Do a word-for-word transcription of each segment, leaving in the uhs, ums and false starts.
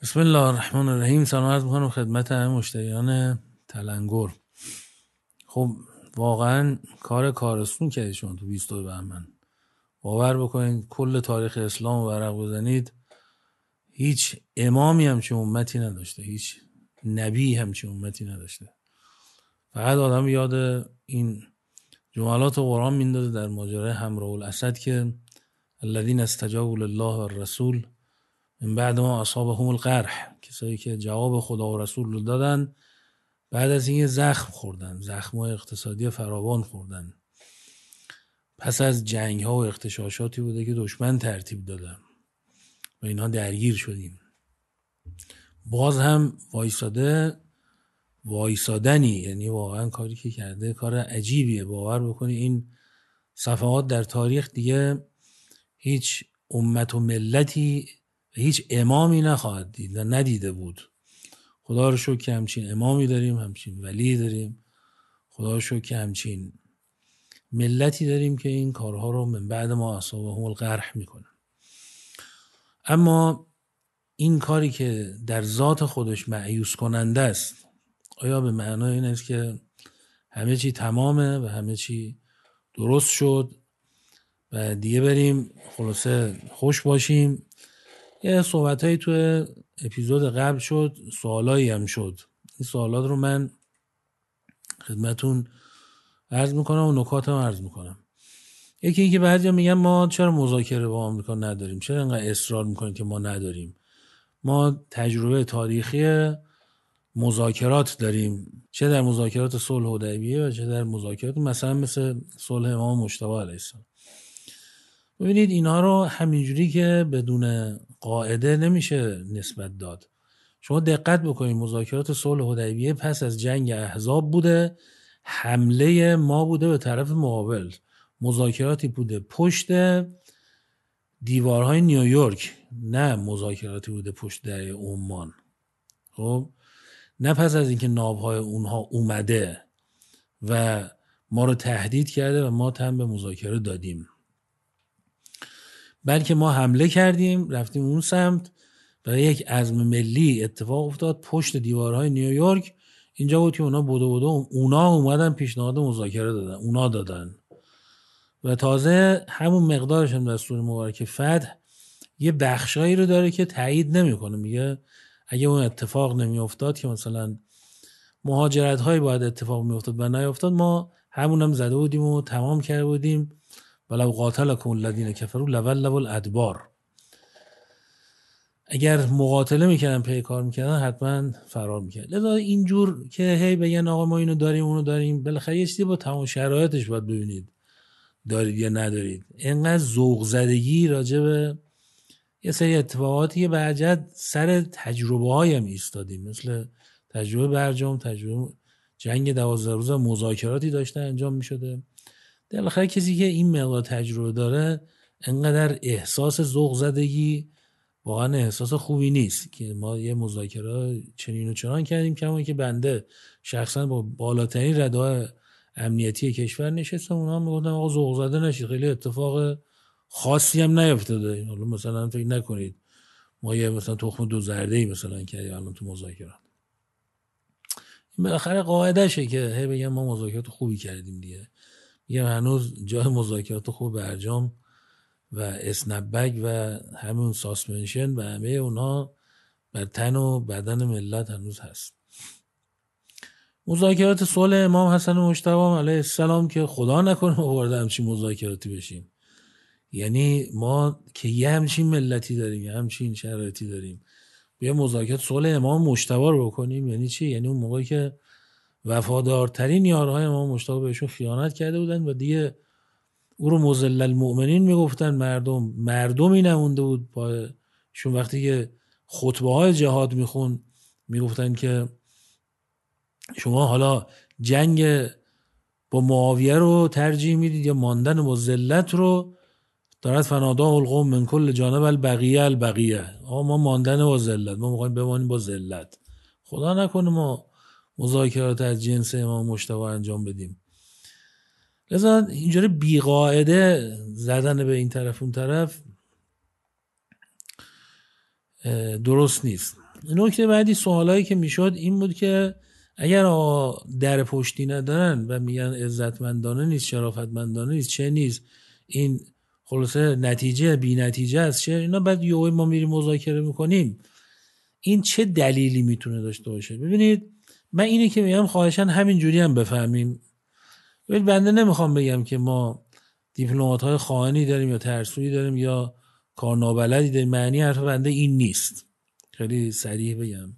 بسم الله الرحمن الرحیم. سلام عرض می‌کنم خدمت همه مشتریان تلنگر. خب واقعا کار کارستون کردید شما تو بیست بهمن. باور بکنید کل تاریخ اسلام رو ورق بزنید، هیچ امامی همچین امتی نداشته، هیچ نبی همچین امتی نداشته. فقط آدم یاد این جملات قرآن میندازه در ماجرای همراه الاسد که الذین استجابوا لله والرسول من بعد ما اصابهم القرح، کسایی که جواب خدا و رسول رو دادن بعد از این زخم خوردن، زخم‌های اقتصادی فراوان خوردن، پس از جنگ‌ها و اغتشاشاتی بوده که دشمن ترتیب داده و اینها درگیر شدیم. باز هم وایساده وایسادنی، یعنی واقعا کاری که کرده کار عجیبیه. باور بکنی این صفحات در تاریخ دیگه هیچ امت و ملتی هیچ امامی نخواهد دید و ندیده بود. خدا رو شکر که همچین امامی داریم، همچین ولی داریم. خدا رو شکر که همچین ملتی داریم که این کارها رو من بعد ما اصابهم القرح میکنن. اما این کاری که در ذات خودش مایوس کننده است، آیا به معنای این است که همه چی تمامه و همه چی درست شد و دیگه بریم خلاصه خوش باشیم؟ یه صحبتایی تو اپیزود قبل شد، سوالایی هم شد. این سوالات رو من خدمتون عرض میکنم و نکات هم عرض میکنم. یکی این که بعضیا میگن ما چرا مذاکره با آمریکا نداریم، چرا انقدر اصرار میکنیم که ما نداریم؟ ما تجربه تاریخی مذاکرات داریم، چه در مذاکرات صلح حدیبیه و چه در مذاکرات مثلا مثل صلح امام مجتبی علیه السلام. ببینید اینها رو همینجوری که بدون قاعده نمیشه نسبت داد. شما دقت بکنید، مذاکرات صلح حدیبیه پس از جنگ احزاب بوده، حمله ما بوده به طرف مقابل، مذاکراتی بوده پشت دیوارهای نیویورک، نه مذاکراتی بوده پشت دره عمان. خب نه پس از اینکه ناوهای اونها اومده و ما رو تهدید کرده و ما تن به مذاکره دادیم، بلکه ما حمله کردیم، رفتیم اون سمت، برای یک عزم ملی اتفاق افتاد پشت دیوارهای نیویورک. اینجا بود که اونا بودو بودو اونا اومدن پیشنهاد مذاکره دادن، اونا دادن و تازه همون مقدارش هم دستور مبارک فتح یه بخشایی رو داره که تایید نمیکنه. میگه اگه اون اتفاق نمی افتاد که مثلا مهاجرت هایی باید اتفاق می افتاد و نیافتاد، ما همون هم زده بودیم و تمام کرده بودیم. ولو قاتلکم الذین کفروا لولوا الادبار. اگر مقاتله میکردن، پیکار میکردن، حتما فرار میکردن. لذا اینجور که هی بگن آقا ما اینو داریم اونو داریم، بالاخره یه چیزی با تمام شرایطش باید ببینید دارید یا ندارید. اینقدر ذوق زدگی راجع به یه سری اتفاقاتی که بعجت سر تجربه هایم ایستادیم، مثل تجربه برجام، تجربه جنگ دوازده روزه، مذاکراتی داشته انجام میشده. بالاخره کسی که این مقدار تجربه داره، انقدر احساس ذوق زدگی واقعا احساس خوبی نیست که ما یه مذاکره چنین و چنان کردیم. کما که بنده شخصا با بالاترین رده‌های امنیتی کشور نشستم، اونا میگفتن آقا ذوق زده نشید، خیلی اتفاق خاصی هم نیفتاده. حالا مثلا فکر نکنید ما یه مثلا تخم دو زرده‌ای مثلا کردیم الان تو مذاکرات. این بالاخره قاعده‌شه که هی بگم ما مذاکرات خوبی کردیم دیگه. میگم هنوز جای مذاکرات خوب برجام و اسنپبک و همون ساسپنشن و همه اونها بر تن و بدن ملت هنوز هست. مذاکرات صلح امام حسن مجتبی علیه السلام که خدا نکنه ما وارد همچین مذاکراتی بشیم، یعنی ما که یه همچین ملتی داریم، یه همچین شرایطی داریم، بیا مذاکرات صلح امام مجتبی رو بکنیم، یعنی چی؟ یعنی اون موقعی که وفادارترین یارهای امام مجتبی بهشون خیانت کرده بودن و دیگه او رو مذل المؤمنین میگفتن، مردم مردمی نمونده بود پایشون. وقتی که خطبه های جهاد میخون میگفتن که شما حالا جنگ با معاویه رو ترجیح میدید یا ماندن با ذلت رو؟ دارد فنادا القوم من کل جانب البقیه البقیه. آقا ما ماندن با ذلت، ما میخوایم بمانیم با ذلت. خدا نکنه ما مذاکرات از جنس امام مجتبی انجام بدیم. لذا اینجوری بیقاعده زدن به این طرف اون طرف درست نیست. نکته بعدی سوالایی که میشد این بود که اگر در پشتی ندارن و میگن عزتمندانه نیست، شرافتمندانه نیست، چه نیست، این خلاصه نتیجه بی نتیجه است، چه اینا، بعد یهو ما میریم مذاکره میکنیم، این چه دلیلی میتونه داشته باشه؟ ببینید من اینی که میگم خواهشاً همین جوری هم بفهمیم. ببینید بنده نمیخوام بگم که ما دیپلمات‌های خائنی داریم یا ترسویی داریم یا کارنابلدی داریم، معنی حرف بنده این نیست. خیلی صریح بگم،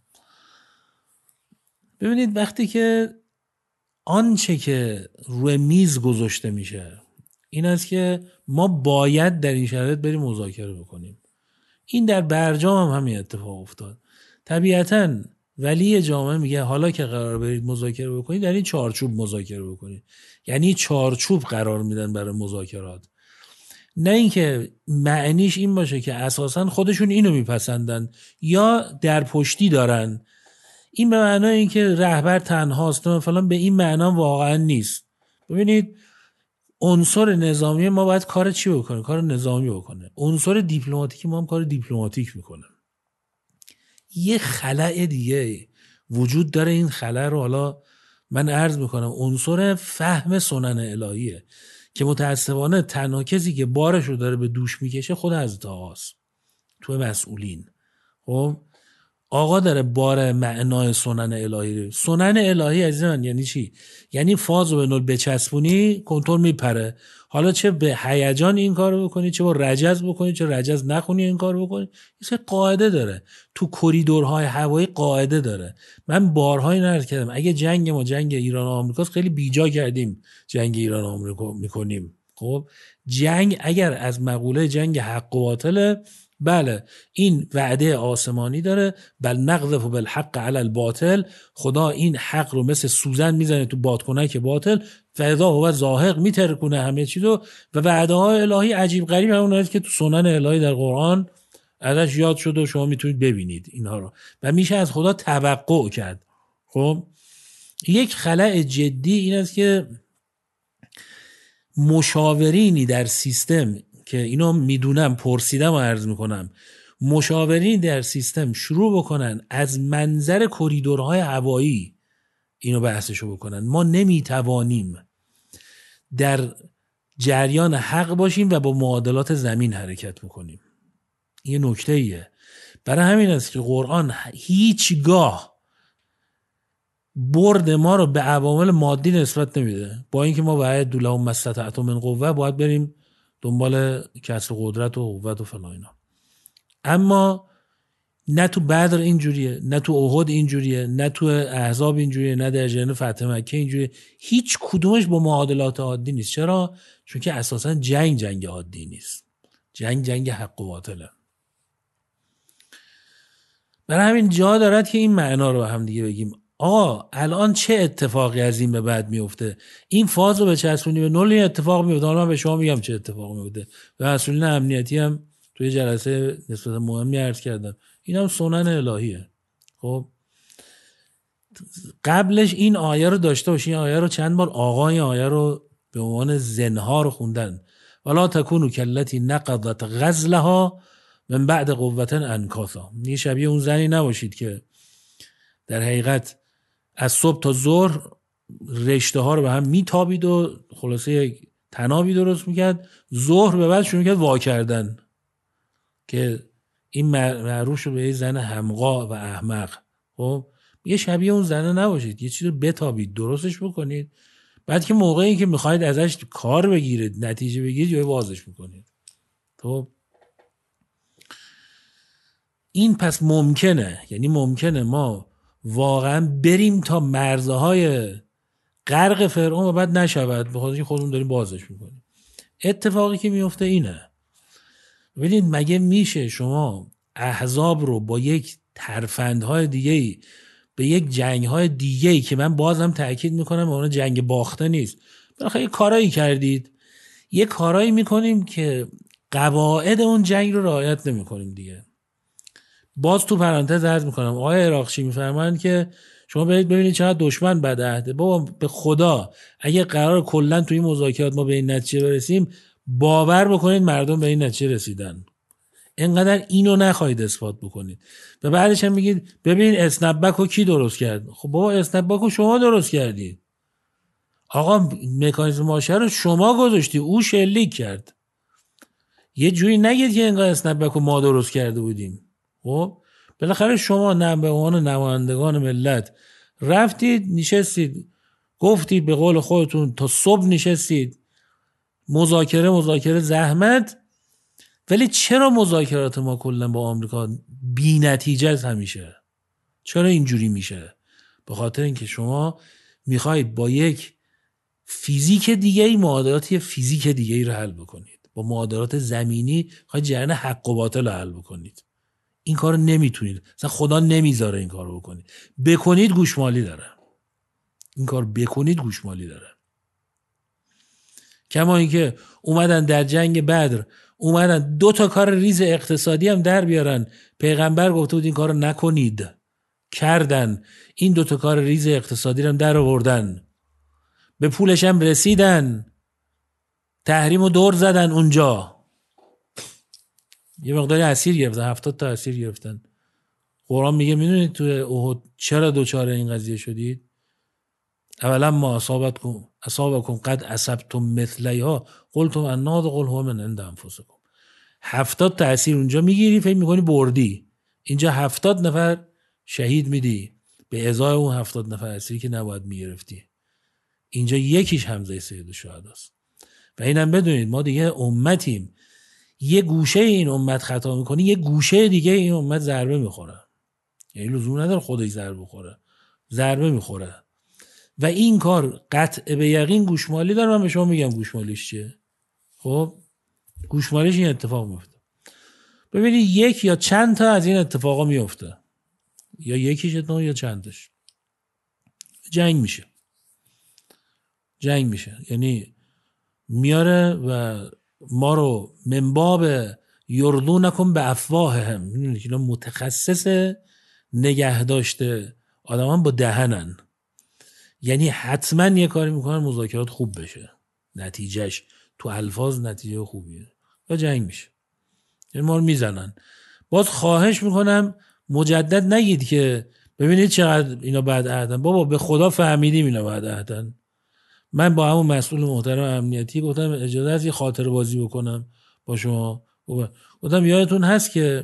ببینید وقتی که آنچه که روی میز گذاشته میشه این است که ما باید در این شرایط بریم مذاکره بکنیم، این در برجام هم همین اتفاق افتاد. طبیعتاً ولی جامعه میگه حالا که قرار برید مذاکره بکنید در این چارچوب مذاکره بکنید، یعنی چارچوب قرار میدن برای مذاکرات، نه اینکه معنیش این باشه که اساساً خودشون اینو میپسندن یا در پشتی دارن. این به معنای این که رهبر تنهاست مثلا، به این معنا واقعا نیست. ببینید عنصر نظامی ما باید کار چی بکنه؟ کار نظامی بکنه. عنصر دیپلماتیکی ما هم کار دیپلماتیک میکنه. یه خلأ دیگه وجود داره، این خلأ رو حالا من عرض میکنم عنصر فهم سنن الهیه که متاسفانه تنها کسی که بارش رو داره به دوش میکشه خود حضرت آقاست تو مسئولین. خب آقا داره بار معنای سنن الهی رو. سنن الهی عزیز من یعنی چی؟ یعنی فاز رو به نول بچسبونی کنترل میپره. حالا چه به هیجان این کارو بکنی، چه با رجز بکنی، چه رجز نخونی این کارو بکنی، یه قاعده داره تو کریدورهای هوایی، قاعده داره. من بارهای نرد کردم اگه جنگ ما جنگ ایران و آمریکاست خیلی بیجا کردیم جنگ ایران و آمریکا میکنیم. خب جنگ اگر از مقوله جنگ حق و باطله، بله این وعده آسمانی داره، بل نقذف بالحق علی الباطل، خدا این حق رو مثل سوزن میزنه تو بادکنک باطل، فاذا هو زاهق، میترکونه همه چیزو. و وعده های الهی عجیب غریب همون که تو سنن الهی در قرآن ازش یاد شده و شما میتونید ببینید اینها رو و میشه از خدا توقع کرد. خب یک خلأ جدی این است که مشاورینی در سیستم که اینو میدونم پرسیدم و عرض میکنم، مشاورین در سیستم شروع بکنن از منظر کریدورهای هوایی اینو بحثشو بکنن. ما نمیتوانیم در جریان حق باشیم و با معادلات زمین حرکت بکنیم. این نکته ایه. برای همین است که قرآن هیچگاه برد ما رو به عوامل مادی نسبت نمیده، با اینکه ما باید لهم ما استطعتم من قوه باید بریم دنبال کسب قدرت و قوت و فلان اینا. اما نه تو بدر اینجوریه، نه تو احد اینجوریه، نه تو احزاب اینجوریه، نه در جریان فتح مکه اینجوریه. هیچ کدومش با معادلات عادی نیست. چرا؟ چون که اساسا جنگ جنگ عادی نیست، جنگ جنگ حق و باطله. برای همین جا دارد که این معنا رو هم دیگه بگیم. آقا الان چه اتفاقی از این به بعد میفته؟ این فاز رو به چسبونی به نول اتفاق میفته. حالا من به شما میگم چه اتفاق میفته. و مسئولین امنیتی هم توی جلسه نسبتا مهمی عرض کردم این هم سنن الهیه. خب قبلش این آیه رو داشته باشین، این آیه رو چند بار آقا این آیه رو به عنوان زنها رو خوندن. ولا تکونوا کالتی نقضت غزلها من بعد قوة انکاثا. یه شبیه اون زنی نباشید که در حقیقت از صبح تا ظهر رشته ها رو به هم میتابید و خلاصه یک تنابی درست میکرد، ظهر به بعد شروع میکرد وا کردن، که این معروف شد به زن همقا و احمق. خب یه شبیه اون زنه نباشید، یه چیز رو بتابید درستش بکنید، بعد که موقعی که میخواید ازش کار بگیرید نتیجه بگیرید یا بازش میکنید. خب این پس ممکنه، یعنی ممکنه ما واقعا بریم تا مرزهای غرق فرعون و بعد نشود، بخاطر اینکه خودمون داریم بازش میکنیم. اتفاقی که میفته اینه. ببینید مگه میشه شما احزاب رو با یک ترفندهای دیگه‌ای به یک جنگهای دیگه‌ای که من بازم تأکید میکنم اون جنگ باخته نیست، بالاخره یه کارایی کردید، یه کارایی میکنیم که قواعد اون جنگ رو رعایت نمیکنیم دیگه. باز تو پرانتز عرض میکنم آقای عراقچی میفرمایند که شما برید ببینید چقدر دشمن بدعهده. بابا به خدا اگه قرار کلا توی این مذاکرات ما به این نتیجه برسیم، باور بکنید مردم به این نتیجه رسیدن. اینقدر اینو نخواهید اثبات بکنید و بعدش هم میگید ببین اسنپبک رو کی درست کرد. خب بابا اسنپبک رو شما درست کردید آقا، مکانیزم ماشه رو شما گذاشتی، او شلیک کرد. یه جوری نگید که اینقدر اسنپبک رو ما درست کرده بودیم. خب بالاخره شما به عنوان نمایندگان ملت رفتید نشستید گفتید به قول خودتون تا صبح نشستید مذاکره مذاکره زحمت. ولی چرا مذاکرات ما کلا با آمریکا بی نتیجه است همیشه؟ چرا اینجوری میشه؟ به خاطر اینکه شما میخواید با یک فیزیک دیگه ای معادلات یه فیزیک دیگه ای رو حل بکنید. با معادلات زمینی میخواید جریان حق و باطل رو حل بکنید. این کارو نمیتونید. مثلا خدا نمیذاره این کارو بکنید. بکنید گوشمالی داره. این کار بکنید گوشمالی داره. کما اینکه اومدن در جنگ بدر اومدن دو تا کار ریز اقتصادی هم در بیارن. پیغمبر گفته بود این کارو نکنید. کردن. این دو تا کار ریز اقتصادی هم در آوردن. به پولش هم رسیدن. تحریم رو دور زدن اونجا. یه مقداری اسیر گرفتن. هفتاد تا اسیر گرفتن. قرآن میگه میدونید تو احد چرا دوچاره این قضیه شدید؟ اولا ما اصابتکم اصابکم قد اصبتم مثلیها قلتم انا قل هو من عند انفسکم. هفتاد تا اسیر اونجا میگیری فکر میکنی بردی. اینجا هفتاد نفر شهید میدی به ازای اون هفتاد نفر اسیری که نباید میگرفتی. اینجا یکیش حمزه سید الشهدا است. و اینم بدونید ما دیگه امتیم. یه گوشه این امت خطا میکنه یه گوشه دیگه این امت ضربه میخوره. یعنی لزوم نداره خودش ضربه بخوره. ضربه میخوره. و این کار قطع به یقین گوشمالی داره. من به شما میگم گوشمالیش چیه. خب گوشمالیش این اتفاق میفته. ببینید یک یا چند تا از این اتفاقا میفته. یا یکیش اتفاق یا چندش. جنگ میشه. جنگ میشه. یعنی میاره و ما رو منباب یردونکم به افواههم. میدونید که اینا متخصص نگه داشته آدمان با دهنن. یعنی حتما یه کاری میکنن مذاکرات خوب بشه. نتیجهش تو الفاظ نتیجه خوبیه. یا جنگ میشه. یعنی ما رو میزنن. باز خواهش میکنم مجدد نگید که ببینید چقدر اینا بعد عهدن. بابا به خدا فهمیدیم اینا بعد عهدن. من با همون مسئول محترم امنیتی گفتم اجازه هست یه خاطره بازی بکنم با شما. گفتم یادتون هست که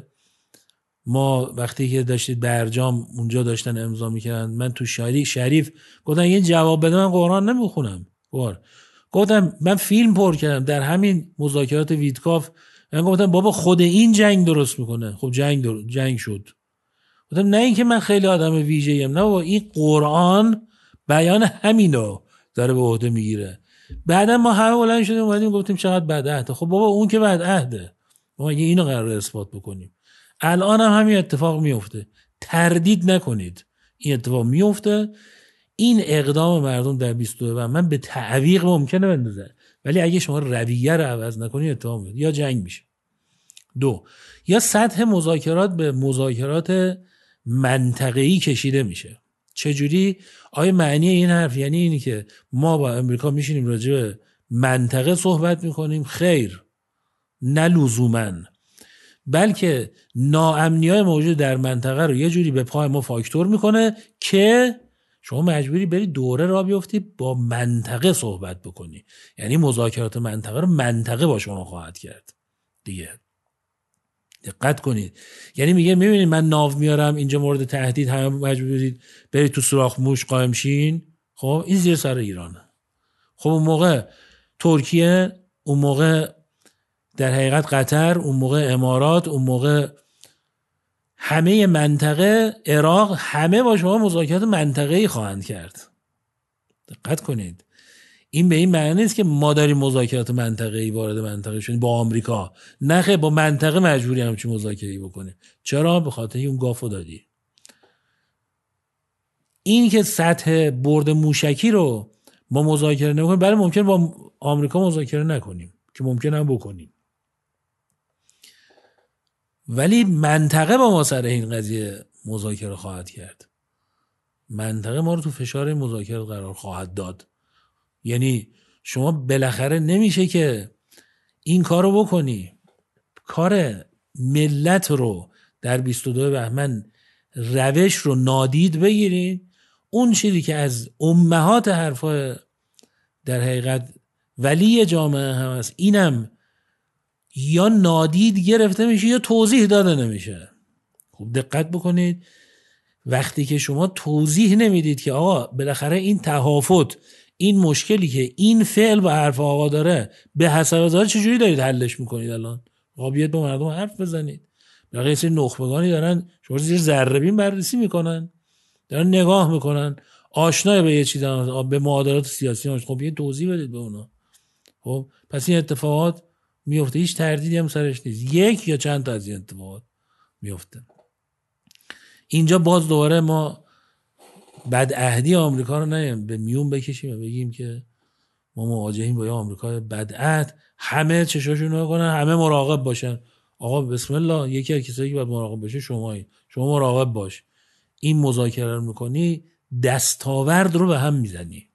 ما وقتی که داشتید برجام اونجا داشتن امضا میکردن من تو شریف شریف گفتم یه جواب بده من قرآن نمیخونم. گفتم من فیلم پر کردم در همین مذاکرات ویتکاف. من گفتم بابا خود این جنگ درست میکنه. خب جنگ در... جنگ شد. گفتم نه اینکه من خیلی آدم ویژه‌ایم، نه بابا این قرآن بیان همینو داره به عهده میگیره. بعدا ما همه بلند شدیم اومدیم گفتیم چقدر بد عهده. خب بابا اون که بد عهده. ما اگه اینو قراره اثبات بکنیم الان هم همین اتفاق میفته. تردید نکنید این اتفاق میفته. این اقدام مردم در بیست و دو بهمن به تعویق ممکنه بندازه، ولی اگه شما رویه رو عوض نکنید اتفاق میفته. یا جنگ میشه. دو، یا سطح مذاکرات به مذاکرات منطقه‌ای کشیده میشه. چجوری؟ آیا معنی این حرف یعنی اینی که ما با امریکا میشینیم راجع به منطقه صحبت میکنیم؟ خیر، نه لزوماً، بلکه ناامنی‌های موجود در منطقه رو یه جوری به پای ما فاکتور میکنه که شما مجبوری بری دوره را بیفتی با منطقه صحبت بکنی. یعنی مذاکرات منطقه رو منطقه با شما خواهد کرد دیگه. دقت کنید. یعنی میگه میبینید من ناو میارم اینجا مورد تهدید همه مجبورید برید تو سوراخ موش قائم شین. خب این زیر سر ایرانه. خب اون موقع ترکیه، اون موقع در حقیقت قطر، اون موقع امارات، اون موقع همه منطقه، عراق، همه با شما مذاکرات منطقه‌ای خواهند کرد. دقت کنید. این به این معنی نیست که ما داریم مذاکرات منطقه‌ای وارد منطقه شدیم با آمریکا. نه خیر، با منطقه مجبوری همچین مذاکره‌ای بکنه. چرا؟ به خاطر اون گافو دادی. این که سطح برد موشکی رو ما مذاکره نکنیم، بله ممکن با آمریکا مذاکره نکنیم که ممکن هم بکنیم، ولی منطقه با ما سر این قضیه مذاکره خواهد کرد. منطقه ما رو تو فشار مذاکره قرار خواهد داد. یعنی شما بالاخره نمیشه که این کارو بکنی. کار ملت رو در بیست و دو بهمن روش رو نادید بگیرید. اون چیزی که از امهات حرفای در حقیقت ولی جامعه هم هست، اینم یا نادید گرفته میشه یا توضیح داده نمیشه. خوب دقت بکنید، وقتی که شما توضیح نمیدید که آقا بالاخره این تهافت، این مشکلی که این فعل با حرف آقا داره به حسب ظاهر چجوری دارید حلش میکنید؟ الان آقا بیاد با مردم حرف بزنید. بالاخره یه سری نخبگانی دارن شما زیر ذره بین بررسی میکنن، دارن نگاه میکنن، آشنای به یه چیز، به معادلات سیاسی هاش. خب یه توضیح بدید به اونا. خب پس این اتفاقات میفته، هیچ تردیدی هم سرش نیست، یک یا چند تا از این اتفاقات میفته. اینجا باز دوباره ما بدعهدی آمریکا رو نیم به میون بکشیم و بگیم که ما مواجهیم با یه آمریکای بدعهد، همه چشاشون رو کنن، همه مراقب باشن. آقا بسم الله، یکی از کسایی که باید مراقب باشه شمایی، شما مراقب باش. این مذاکره رو میکنی دستاورد رو به هم میزنی.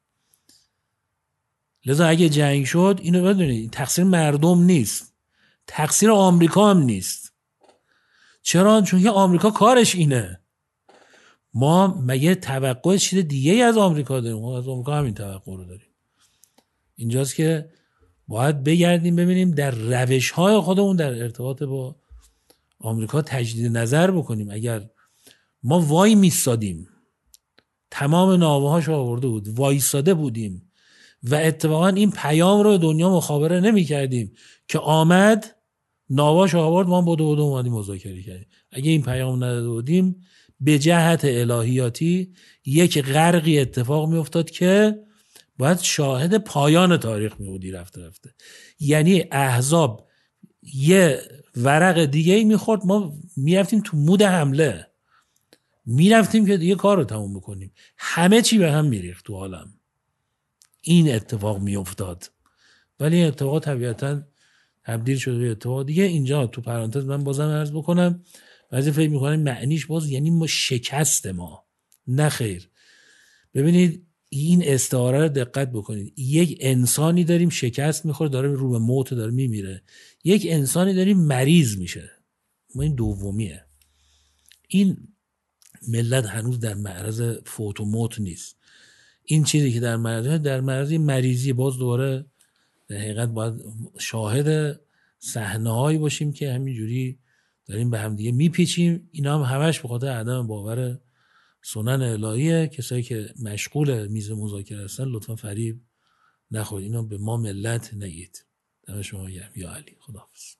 لذا اگه جنگ شد اینو بدونید تقصیر مردم نیست، تقصیر آمریکا هم نیست. چرا؟ چون که آمریکا کارش اینه. ما مگه توقع چیز دیگه ای از آمریکا داریم؟ ما از آمریکا همین توقع رو داریم. اینجاست که باید بگردیم ببینیم در روش‌های خودمون در ارتباط با آمریکا تجدید نظر بکنیم. اگر ما وای میستادیم، تمام ناوه‌هاش آورده بود، وایستاده بودیم و اتفاقا این پیام رو دنیا مخابره نمی کردیم که آمد ناواش آورد، ما بودو بودو اومدیم مذاکره کردیم. اگه این پیام نداده بودیم به جهت الهیاتی یک غرقی اتفاق می افتاد که باید شاهد پایان تاریخ می بودی رفته رفته. یعنی احزاب یه ورق دیگه ای می خورد، ما می رفتیم تو مود حمله، می رفتیم که دیگه کار رو تموم بکنیم، همه چی به هم می ریخت تو عالم. این اتفاق می افتاد، ولی این اتفاق طبیعتاً تبدیل شده به اتفاق دیگه. اینجا تو پرانتز من بازم عرض بکنم، بعضی فکر میکنن معنیش باز یعنی ما شکست ما، نه خیر. ببینید این استعاره رو دقت بکنید، یک انسانی داریم شکست میخوره، داره رو به موت، داره میمیره. یک انسانی داریم مریض میشه، ما این دومیه. این ملت هنوز در معرض فوت و موت نیست. این چیزی که در معرض در معرض مریضی، باز دوباره در حقیقت باید شاهد صحنه‌هایی باشیم که همینجوری داریم به هم دیگه میپیچیم. اینا هم همش به خاطر عدم باور سنن الهیه. کسایی که مشغول میز مذاکره هستن لطفا فریب نخورید، اینا به ما ملت نگید. دم شما گرم. یا علی، خداحافظ.